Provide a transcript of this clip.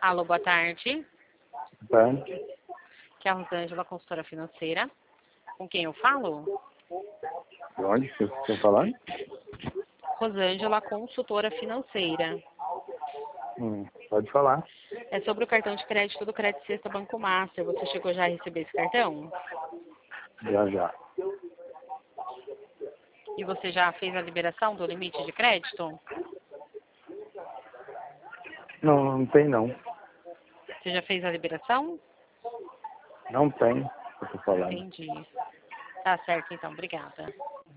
Alô, boa tarde. Tá? Que é a Rosângela, consultora financeira. Com quem eu falo? De onde que vocês estão falando? Rosângela, consultora financeira. Pode falar. É sobre o cartão de crédito do Crédito Sexta Banco Master. Você chegou já a receber esse cartão? Já. E você já fez a liberação do limite de crédito? Não tem não. Você já fez a liberação? Não tem, eu tô falando. Entendi. Tá certo, então. Obrigada.